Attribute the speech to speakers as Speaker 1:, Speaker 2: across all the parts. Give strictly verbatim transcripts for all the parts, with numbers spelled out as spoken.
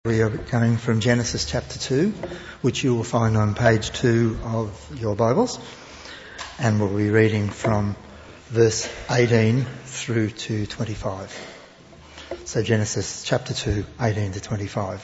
Speaker 1: We are going from Genesis chapter two, which you will find on page two of your Bibles, and we'll be reading from verse eighteen through to twenty-five. So Genesis chapter two, eighteen to twenty-five.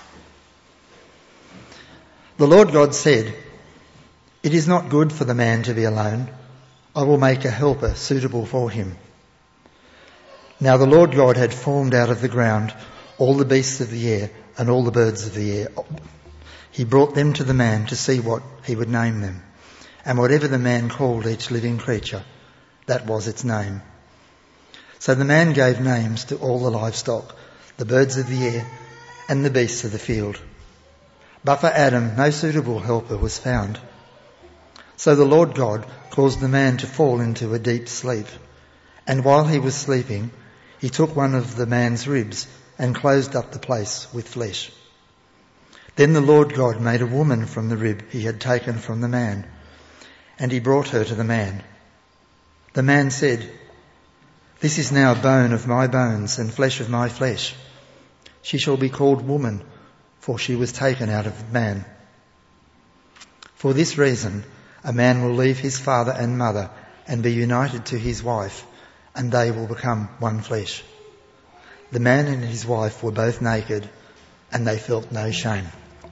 Speaker 1: The Lord God said, "It is not good for the man to be alone. I will make a helper suitable for him." Now the Lord God had formed out of the ground all the beasts of the air and all the birds of the air. He brought them to the man to see what he would name them. And whatever the man called each living creature, that was its name. So the man gave names to all the livestock, the birds of the air and the beasts of the field. But for Adam no suitable helper was found. So the Lord God caused the man to fall into a deep sleep. And while he was sleeping, he took one of the man's ribs and closed up the place with flesh. Then the Lord God made a woman from the rib he had taken from the man, and he brought her to the man. The man said, "This is now bone of my bones and flesh of my flesh. She shall be called woman, for she was taken out of man. For this reason, a man will leave his father and mother and be united to his wife, and they will become one flesh. The man and his wife were both naked, and they felt no shame."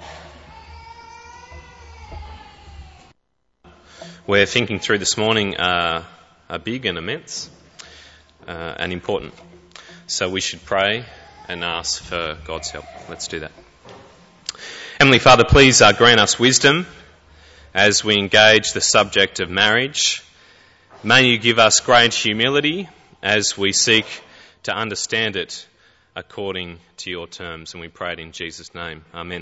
Speaker 2: We're thinking through this morning uh, are big and immense uh, and important. So we should pray and ask for God's help. Let's do that. Heavenly Father, please uh, grant us wisdom as we engage the subject of marriage. May you give us great humility as we seek to understand it according to your terms, and we pray it in Jesus' name. Amen.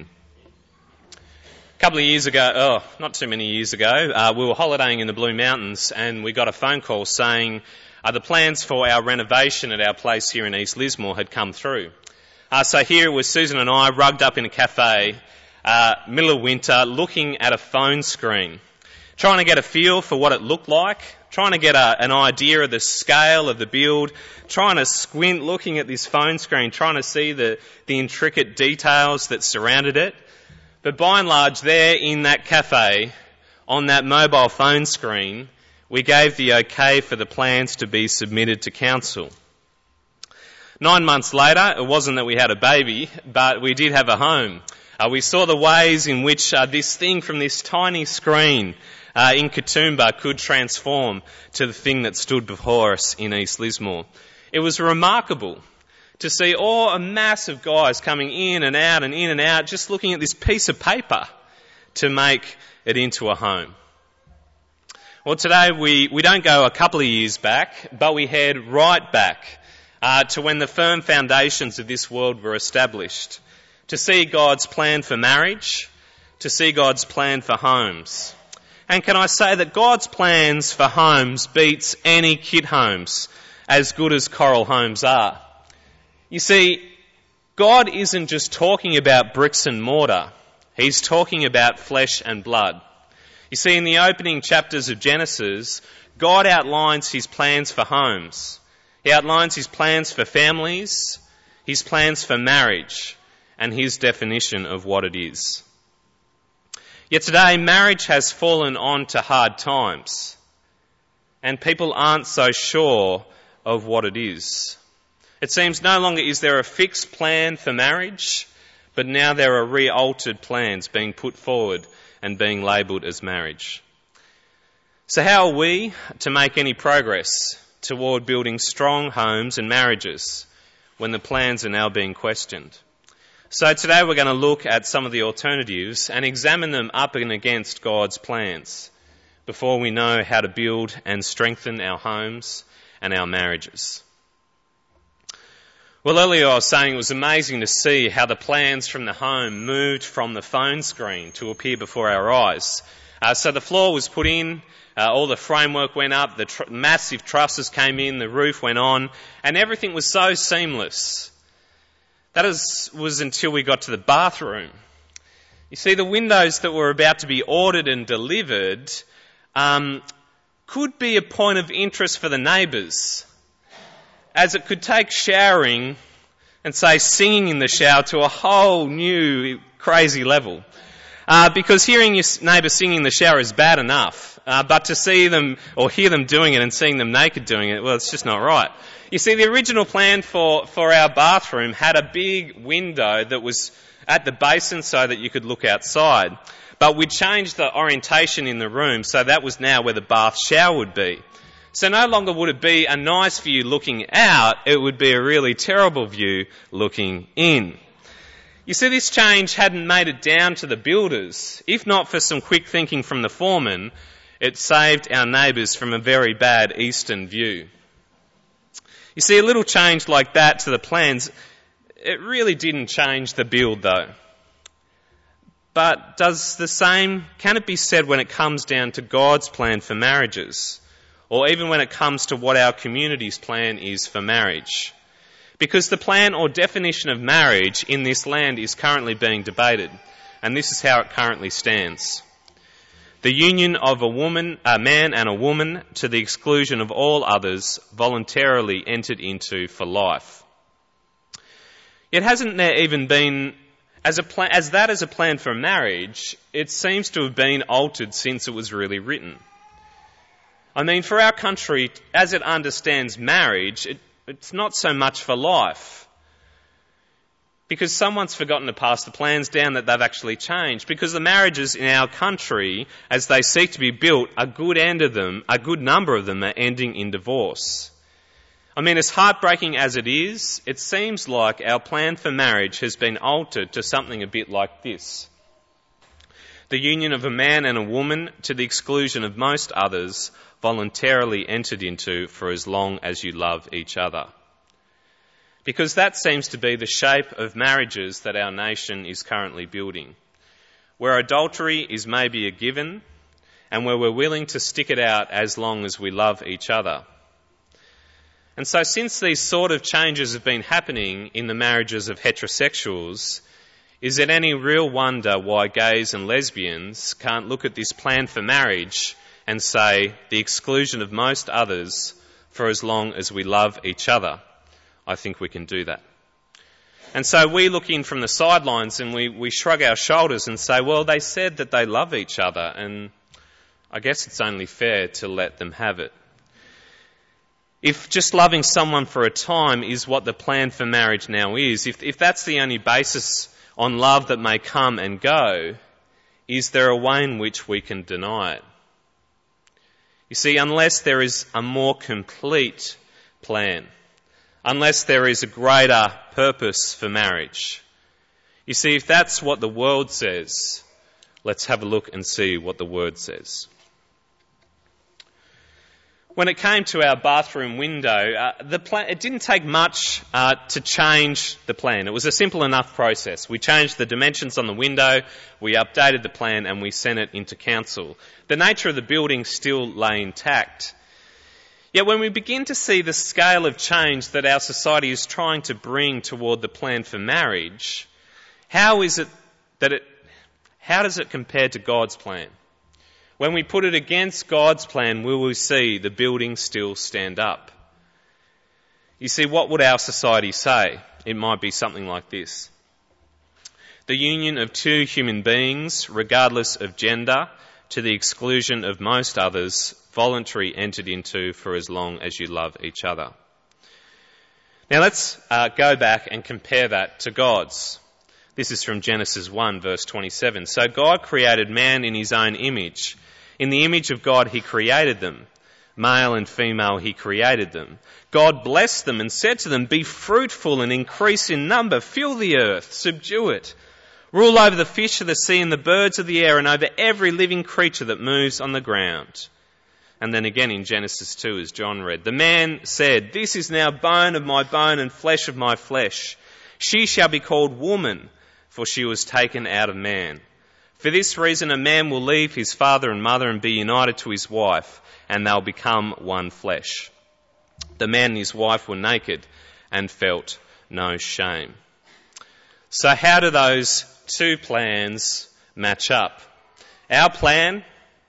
Speaker 2: A couple of years ago, oh, not too many years ago, uh, we were holidaying in the Blue Mountains, and we got a phone call saying uh, the plans for our renovation at our place here in East Lismore had come through. Uh, so here was Susan and I rugged up in a cafe, uh, middle of winter, looking at a phone screen, trying to get a feel for what it looked like, trying to get a, an idea of the scale of the build, trying to squint looking at this phone screen, trying to see the, the intricate details that surrounded it. But by and large, there in that cafe, on that mobile phone screen, we gave the okay for the plans to be submitted to council. Nine months later, it wasn't that we had a baby, but we did have a home. Uh, we saw the ways in which uh, this thing from this tiny screen Uh, in Katoomba could transform to the thing that stood before us in East Lismore. It was remarkable to see all a mass of guys coming in and out and in and out, just looking at this piece of paper to make it into a home. Well, today we, we don't go a couple of years back, but we head right back uh, to when the firm foundations of this world were established, to see God's plan for marriage, to see God's plan for homes. And can I say that God's plans for homes beats any kid homes, as good as Coral homes are. You see, God isn't just talking about bricks and mortar. He's talking about flesh and blood. You see, in the opening chapters of Genesis, God outlines his plans for homes. He outlines his plans for families, his plans for marriage, and his definition of what it is. Yet today, marriage has fallen onto hard times, and people aren't so sure of what it is. It seems no longer is there a fixed plan for marriage, but now there are re-altered plans being put forward and being labelled as marriage. So how are we to make any progress toward building strong homes and marriages when the plans are now being questioned? So today we're going to look at some of the alternatives and examine them up and against God's plans before we know how to build and strengthen our homes and our marriages. Well, earlier I was saying it was amazing to see how the plans from the home moved from the phone screen to appear before our eyes. Uh, so the floor was put in, uh, all the framework went up, the tr- massive trusses came in, the roof went on, and everything was so seamless. That is, was until we got to the bathroom. You see, the windows that were about to be ordered and delivered um, could be a point of interest for the neighbours, as it could take showering and say singing in the shower to a whole new crazy level. Uh, because hearing your neighbour singing in the shower is bad enough, uh, but to see them or hear them doing it and seeing them naked doing it, well, it's just not right. You see, the original plan for, for our bathroom had a big window that was at the basin so that you could look outside. But we changed the orientation in the room, so that was now where the bath shower would be. So no longer would it be a nice view looking out, it would be a really terrible view looking in. You see, this change hadn't made it down to the builders. If not for some quick thinking from the foreman, it saved our neighbours from a very bad eastern view. You see, a little change like that to the plans, it really didn't change the build though. But does the same, can it be said when it comes down to God's plan for marriages? Or even when it comes to what our community's plan is for marriage? Because the plan or definition of marriage in this land is currently being debated, and this is how it currently stands. The union of a woman, a man and a woman, to the exclusion of all others, voluntarily entered into for life. Yet hasn't there even been, as a plan, as that as a plan for marriage, it seems to have been altered since it was really written. I mean, for our country, as it understands marriage, it It's not so much for life. Because someone's forgotten to pass the plans down that they've actually changed. Because the marriages in our country, as they seek to be built, a good end of them, a good number of them are ending in divorce. I mean, as heartbreaking as it is, it seems like our plan for marriage has been altered to something a bit like this. The union of a man and a woman, to the exclusion of most others, voluntarily entered into for as long as you love each other. Because that seems to be the shape of marriages that our nation is currently building, where adultery is maybe a given and where we're willing to stick it out as long as we love each other. And so since these sort of changes have been happening in the marriages of heterosexuals, is it any real wonder why gays and lesbians can't look at this plan for marriage and say, the exclusion of most others for as long as we love each other? I think we can do that. And so we look in from the sidelines and we, we shrug our shoulders and say, well, they said that they love each other, and I guess it's only fair to let them have it. If just loving someone for a time is what the plan for marriage now is, if, if that's the only basis on love that may come and go, is there a way in which we can deny it? You see, unless there is a more complete plan, unless there is a greater purpose for marriage. You see, if that's what the world says, let's have a look and see what the Word says. When it came to our bathroom window, uh, the plan, it didn't take much uh, to change the plan. It was a simple enough process. We changed the dimensions on the window, we updated the plan, and we sent it into council. The nature of the building still lay intact. Yet when we begin to see the scale of change that our society is trying to bring toward the plan for marriage, how is it that it, how does it compare to God's plan? When we put it against God's plan, will we see the building still stand up? You see, what would our society say? It might be something like this. The union of two human beings, regardless of gender, to the exclusion of most others, voluntary entered into for as long as you love each other. Now let's uh, go back and compare that to God's. This is from Genesis one, verse twenty-seven. So God created man in his own image. In the image of God he created them. Male and female he created them. God blessed them and said to them, be fruitful and increase in number, fill the earth, subdue it. Rule over the fish of the sea and the birds of the air and over every living creature that moves on the ground. And then again in Genesis two, as John read, the man said, this is now bone of my bone and flesh of my flesh. She shall be called woman, for she was taken out of man. For this reason a man will leave his father and mother and be united to his wife, and they'll become one flesh. The man and his wife were naked and felt no shame. So how do those two plans match up? Our plan,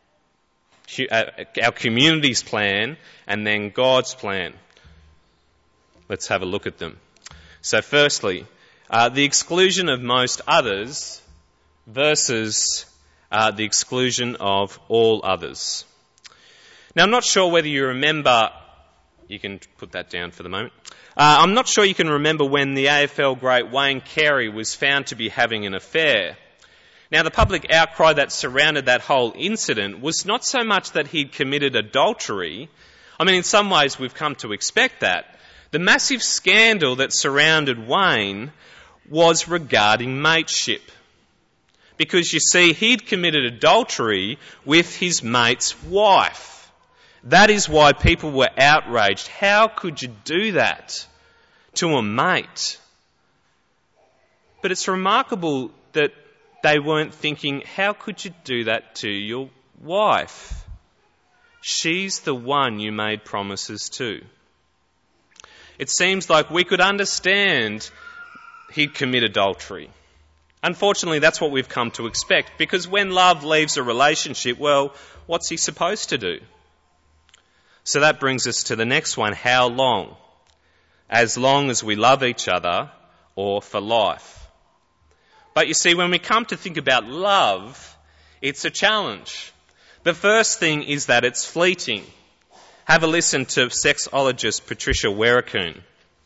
Speaker 2: our community's plan, and then God's plan. Let's have a look at them. So firstly, uh, the exclusion of most others versus uh, the exclusion of all others. Now, I'm not sure whether you remember, you can put that down for the moment. Uh, I'm not sure you can remember when the A F L great Wayne Carey was found to be having an affair. Now, the public outcry that surrounded that whole incident was not so much that he'd committed adultery. I mean, in some ways we've come to expect that. The massive scandal that surrounded Wayne was regarding mateship. Because, you see, he'd committed adultery with his mate's wife. That is why people were outraged. How could you do that to a mate? But it's remarkable that they weren't thinking, how could you do that to your wife? She's the one you made promises to. It seems like we could understand he'd commit adultery. Unfortunately, that's what we've come to expect, because when love leaves a relationship, well, what's he supposed to do? So that brings us to the next one. How long? As long as we love each other, or for life? But you see, when we come to think about love, it's a challenge. The first thing is that it's fleeting. Have a listen to sexologist Patricia Werakun.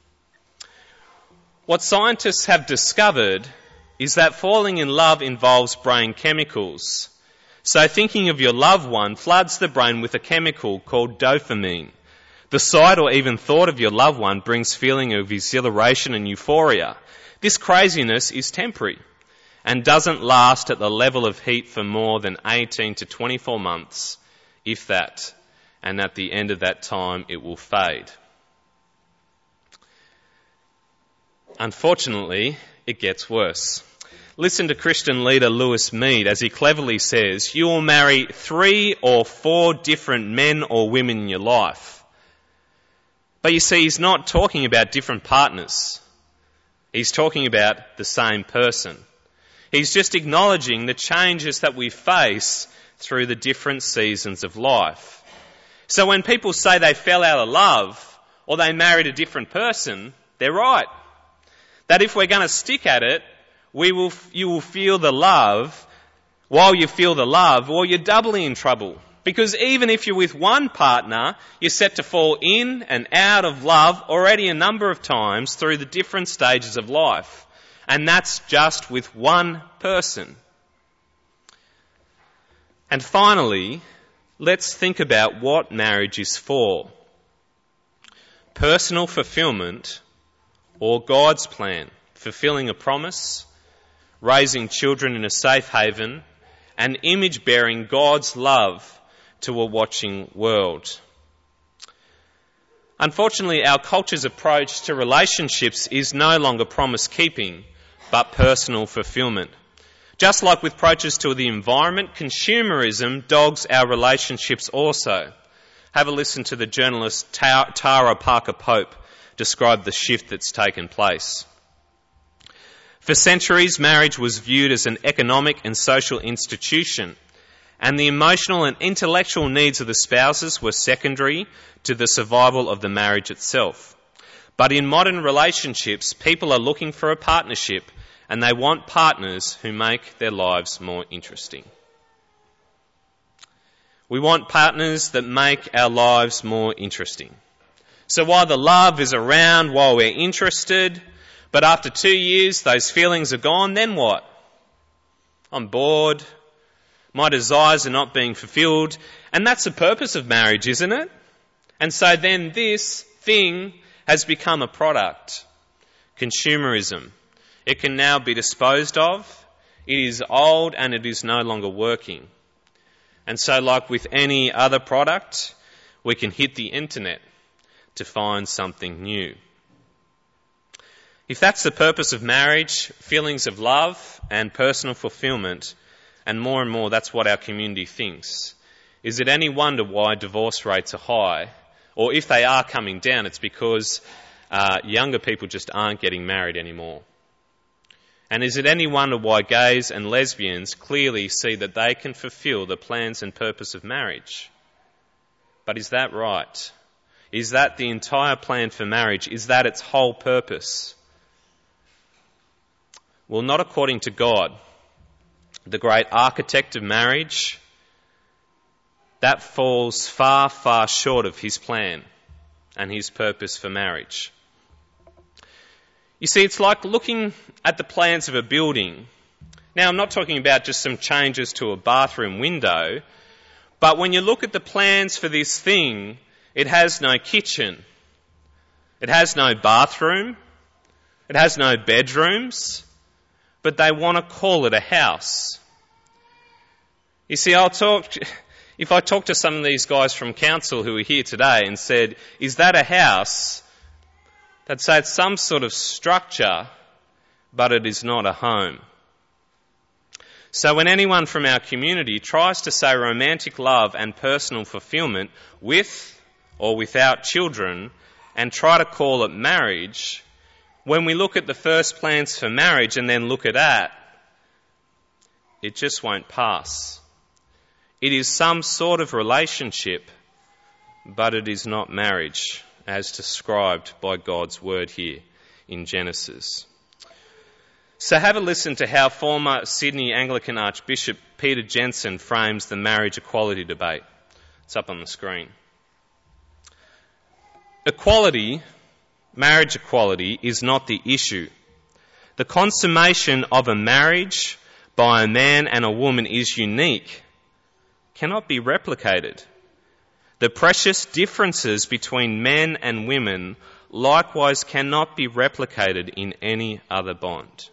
Speaker 2: What scientists have discovered is that falling in love involves brain chemicals. So thinking of your loved one floods the brain with a chemical called dopamine. The sight or even thought of your loved one brings feeling of exhilaration and euphoria. This craziness is temporary and doesn't last at the level of heat for more than eighteen to twenty-four months, if that. And at the end of that time, it will fade. Unfortunately, it gets worse. Listen to Christian leader Lewis Mead as he cleverly says, you will marry three or four different men or women in your life. But you see, he's not talking about different partners. He's talking about the same person. He's just acknowledging the changes that we face through the different seasons of life. So when people say they fell out of love or they married a different person, they're right. That if we're going to stick at it, we will, you will feel the love. While you feel the love, well, you're doubly in trouble. Because even if you're with one partner, you're set to fall in and out of love already a number of times through the different stages of life. And that's just with one person. And finally, let's think about what marriage is for. Personal fulfillment or God's plan, fulfilling a promise, raising children in a safe haven, and image bearing God's love to a watching world. Unfortunately, our culture's approach to relationships is no longer promise keeping, but personal fulfillment. Just like with approaches to the environment, consumerism dogs our relationships also. Have a listen to the journalist Tara Parker Pope describe the shift that's taken place. For centuries, marriage was viewed as an economic and social institution, and the emotional and intellectual needs of the spouses were secondary to the survival of the marriage itself. But in modern relationships, people are looking for a partnership, and they want partners who make their lives more interesting. We want partners that make our lives more interesting. So while the love is around, while we're interested, but after two years those feelings are gone, then what? I'm bored. My desires are not being fulfilled. And that's the purpose of marriage, isn't it? And so then this thing has become a product. Consumerism. It can now be disposed of. It is old and it is no longer working. And so like with any other product, we can hit the internet to find something new. If that's the purpose of marriage, feelings of love and personal fulfillment, and more and more that's what our community thinks, is it any wonder why divorce rates are high? Or if they are coming down, it's because uh, younger people just aren't getting married anymore. And is it any wonder why gays and lesbians clearly see that they can fulfill the plans and purpose of marriage? But is that right? Is that the entire plan for marriage? Is that its whole purpose? Well, not according to God. The great architect of marriage, that falls far, far short of his plan and his purpose for marriage. You see, it's like looking at the plans of a building. Now, I'm not talking about just some changes to a bathroom window, but when you look at the plans for this thing, it has no kitchen, it has no bathroom, it has no bedrooms, but they want to call it a house. You see, I'll talk, if I talk to some of these guys from council who are here today and said, is that a house? They'd say it's some sort of structure, but it is not a home. So when anyone from our community tries to say romantic love and personal fulfilment with or without children and try to call it marriage, when we look at the first plans for marriage and then look at that, it just won't pass. It is some sort of relationship, but it is not marriage, as described by God's word here in Genesis. So have a listen to how former Sydney Anglican Archbishop Peter Jensen frames the marriage equality debate. It's up on the screen. Equality, marriage equality, is not the issue. The consummation of a marriage by a man and a woman is unique, cannot be replicated. The precious differences between men and women likewise cannot be replicated in any other bond.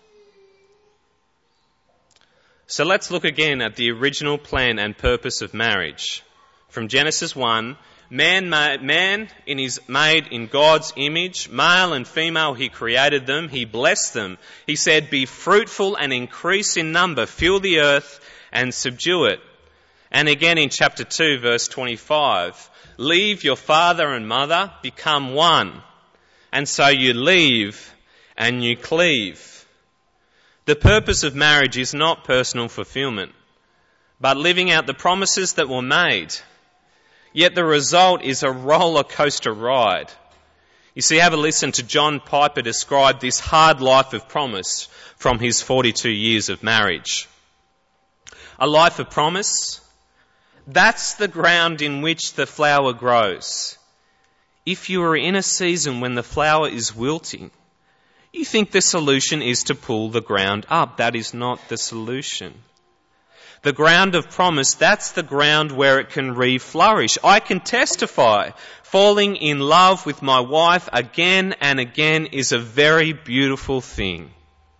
Speaker 2: So let's look again at the original plan and purpose of marriage. From Genesis one, man, made, man in his, made in God's image, male and female he created them, he blessed them. He said, be fruitful and increase in number, fill the earth and subdue it. And again in chapter two, verse twenty-five, leave your father and mother, become one. And so you leave and you cleave. The purpose of marriage is not personal fulfilment, but living out the promises that were made. Yet the result is a roller coaster ride. You see, have a listen to John Piper describe this hard life of promise from his forty-two years of marriage. A life of promise, that's the ground in which the flower grows. If you are in a season when the flower is wilting, you think the solution is to pull the ground up. That is not the solution. The ground of promise, that's the ground where it can re-flourish. I can testify, falling in love with my wife again and again is a very beautiful thing.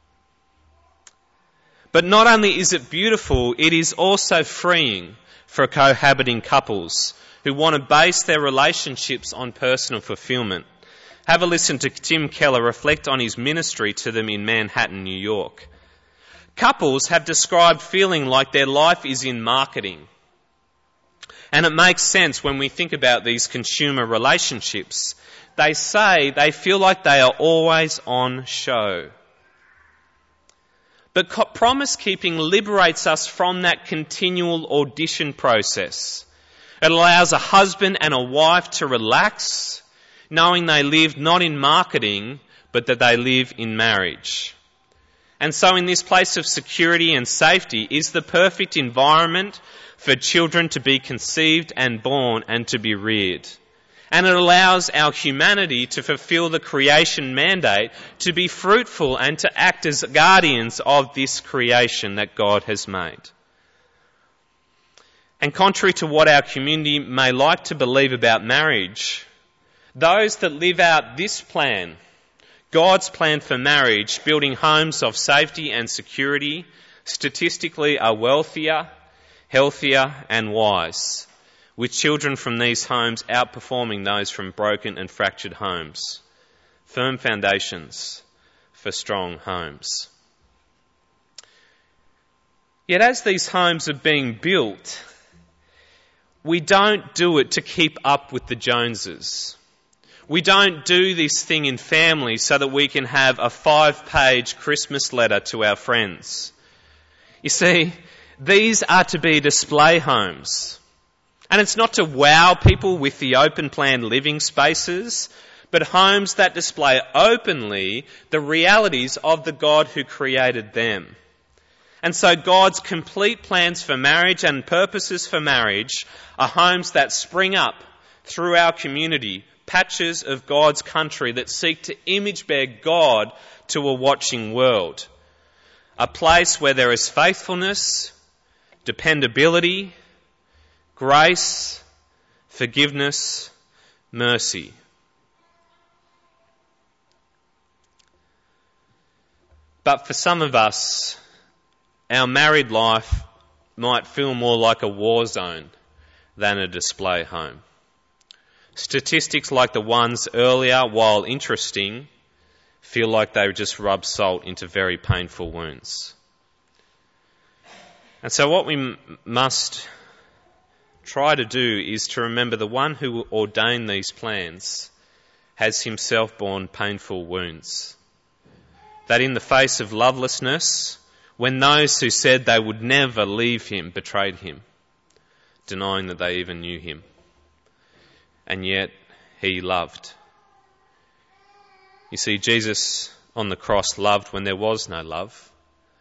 Speaker 2: But not only is it beautiful, it is also freeing for cohabiting couples who want to base their relationships on personal fulfilment. Have a listen to Tim Keller reflect on his ministry to them in Manhattan, New York. Couples have described feeling like their life is in marketing. And it makes sense when we think about these consumer relationships. They say they feel like they are always on show. But co- promise keeping liberates us from that continual audition process. It allows a husband and a wife to relax, knowing they live not in marketing, but that they live in marriage. And so in this place of security and safety is the perfect environment for children to be conceived and born and to be reared. And it allows our humanity to fulfill the creation mandate, to be fruitful and to act as guardians of this creation that God has made. And contrary to what our community may like to believe about marriage, those that live out this plan, God's plan for marriage, building homes of safety and security, statistically are wealthier, healthier and wise, with children from these homes outperforming those from broken and fractured homes. Firm foundations for strong homes. Yet as these homes are being built, we don't do it to keep up with the Joneses. We don't do this thing in family so that we can have a five-page Christmas letter to our friends. You see, these are to be display homes. And it's not to wow people with the open plan living spaces, but homes that display openly the realities of the God who created them. And so God's complete plans for marriage and purposes for marriage are homes that spring up through our community, patches of God's country that seek to image bear God to a watching world. A place where there is faithfulness, dependability, grace, forgiveness, mercy. But for some of us, our married life might feel more like a war zone than a display home. Statistics like the ones earlier, while interesting, feel like they just rub salt into very painful wounds. And so what we m- must try to do is to remember the one who ordained these plans has himself borne painful wounds. That in the face of lovelessness, when those who said they would never leave him betrayed him, denying that they even knew him. And yet he loved. You see, Jesus on the cross loved when there was no love.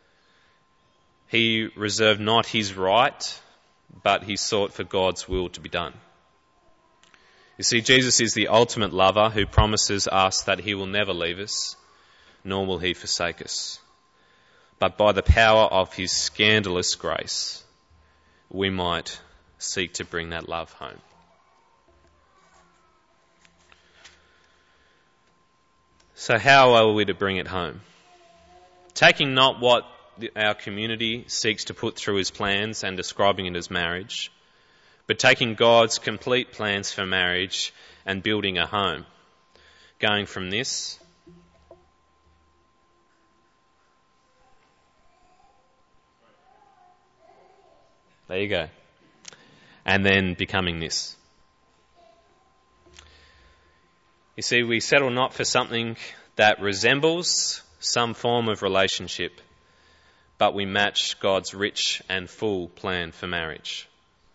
Speaker 2: He reserved not his right, but he sought for God's will to be done. You see, Jesus is the ultimate lover who promises us that he will never leave us, nor will he forsake us. But by the power of his scandalous grace, we might seek to bring that love home. So how are we to bring it home? Taking not what our community seeks to put through his plans and describing it as marriage, but taking God's complete plans for marriage and building a home. Going from this There you go. And then becoming this. You see, we settle not for something that resembles some form of relationship, but we match God's rich and full plan for marriage.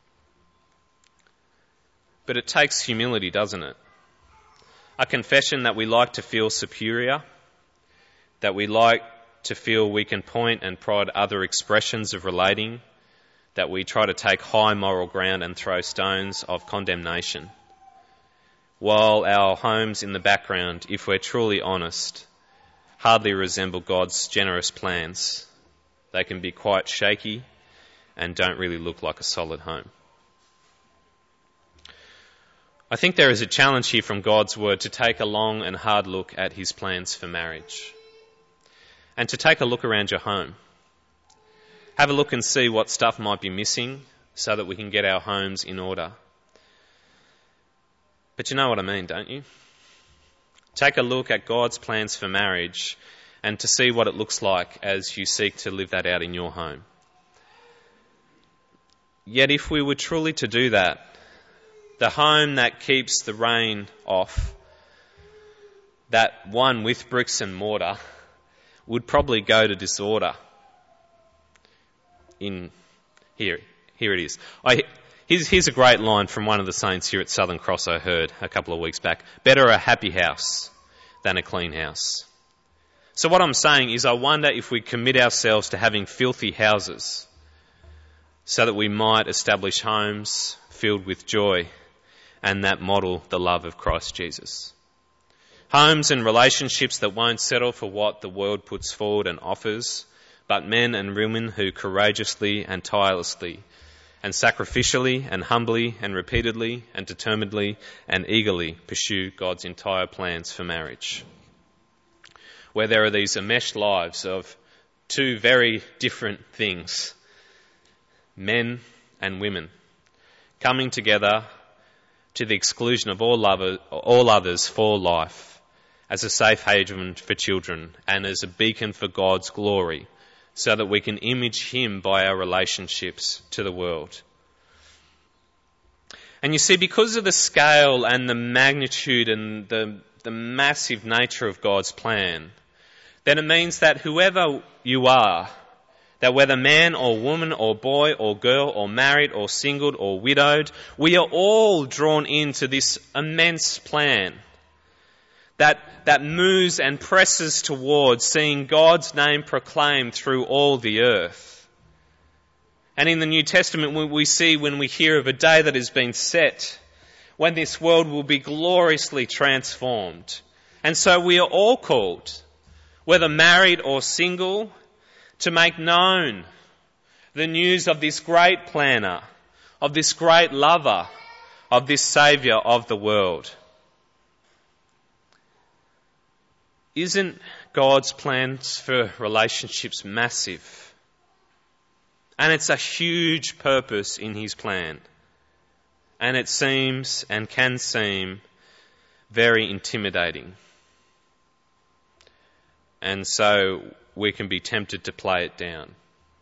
Speaker 2: But it takes humility, doesn't it? A confession that we like to feel superior, that we like to feel we can point and prod other expressions of relating, that we try to take high moral ground and throw stones of condemnation, while our homes in the background, if we're truly honest, hardly resemble God's generous plans. They can be quite shaky and don't really look like a solid home. I think there is a challenge here from God's word to take a long and hard look at his plans for marriage, and to take a look around your home. Have a look and see what stuff might be missing so that we can get our homes in order. But you know what I mean, don't you? Take a look at God's plans for marriage and to see what it looks like as you seek to live that out in your home. Yet if we were truly to do that, the home that keeps the rain off, that one with bricks and mortar, would probably go to disorder. In here, here it is. I, here's, here's a great line from one of the saints here at Southern Cross I heard a couple of weeks back. Better a happy house than a clean house. So what I'm saying is I wonder if we commit ourselves to having filthy houses so that we might establish homes filled with joy and that model the love of Christ Jesus. Homes and relationships that won't settle for what the world puts forward and offers, but men and women who courageously and tirelessly and sacrificially and humbly and repeatedly and determinedly and eagerly pursue God's entire plans for marriage. Where there are these enmeshed lives of two very different things, men and women, coming together to the exclusion of all, other, all others for life, as a safe haven for children and as a beacon for God's glory, so that we can image him by our relationships to the world. And you see, because of the scale and the magnitude and the, the massive nature of God's plan, then it means that whoever you are, that whether man or woman or boy or girl or married or singled or widowed, we are all drawn into this immense plan that, that moves and presses towards seeing God's name proclaimed through all the earth. And in the New Testament, we see when we hear of a day that has been set, when this world will be gloriously transformed. And so we are all called, whether married or single, to make known the news of this great planner, of this great lover, of this Saviour of the world. Isn't God's plans for relationships massive? And it's a huge purpose in his plan. And it seems and can seem very intimidating. And so we can be tempted to play it down.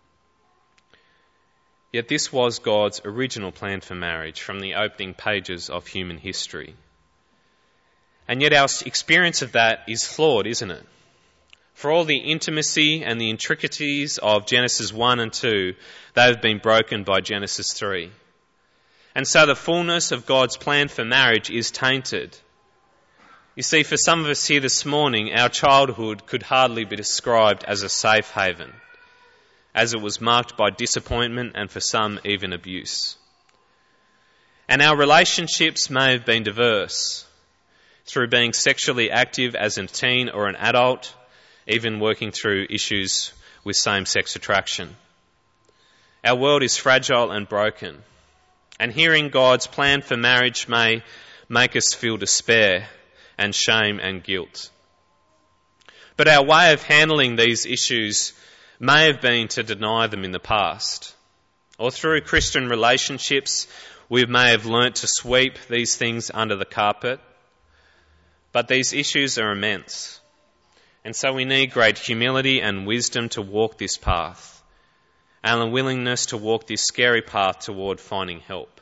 Speaker 2: Yet this was God's original plan for marriage from the opening pages of human history. And yet our experience of that is flawed, isn't it? For all the intimacy and the intricacies of Genesis one and two, they have been broken by Genesis three. And so the fullness of God's plan for marriage is tainted. You see, for some of us here this morning, our childhood could hardly be described as a safe haven, as it was marked by disappointment and for some even abuse. And our relationships may have been diverse, through being sexually active as a teen or an adult, even working through issues with same-sex attraction. Our world is fragile and broken, and hearing God's plan for marriage may make us feel despair and shame and guilt. But our way of handling these issues may have been to deny them in the past. Or through Christian relationships, we may have learnt to sweep these things under the carpet. But these issues are immense. And so we need great humility and wisdom to walk this path, and a willingness to walk this scary path toward finding help.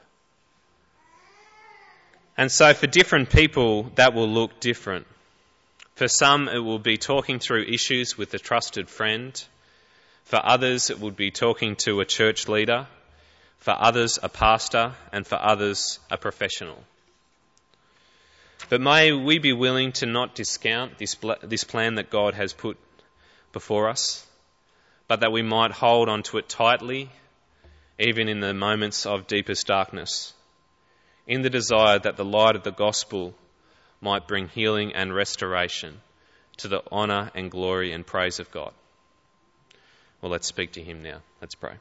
Speaker 2: And so for different people, that will look different. For some, it will be talking through issues with a trusted friend. For others, it would be talking to a church leader. For others, a pastor. And for others, a professional. But may we be willing to not discount this, this plan that God has put before us, but that we might hold on to it tightly, even in the moments of deepest darkness, in the desire that the light of the gospel might bring healing and restoration to the honour and glory and praise of God. Well, let's speak to him now. Let's pray.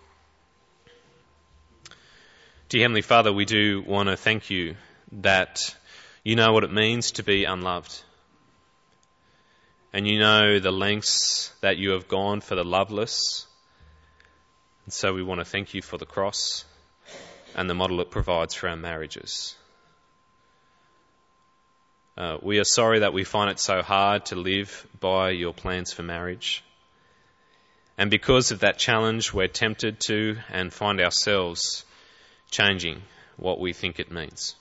Speaker 2: Dear Heavenly Father, we do want to thank you that you know what it means to be unloved. And you know the lengths that you have gone for the loveless. And so we want to thank you for the cross and the model it provides for our marriages. Uh, we are sorry that we find it so hard to live by your plans for marriage. And because of that challenge, we're tempted to and find ourselves changing what we think it means.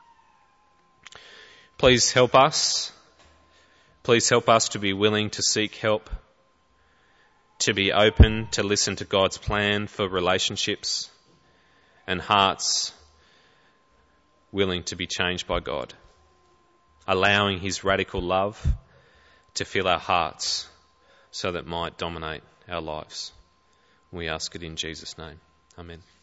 Speaker 2: Please help us. Please help us to be willing to seek help, to be open to listen to God's plan for relationships, and hearts willing to be changed by God, allowing his radical love to fill our hearts so that it might dominate our lives. We ask it in Jesus' name. Amen.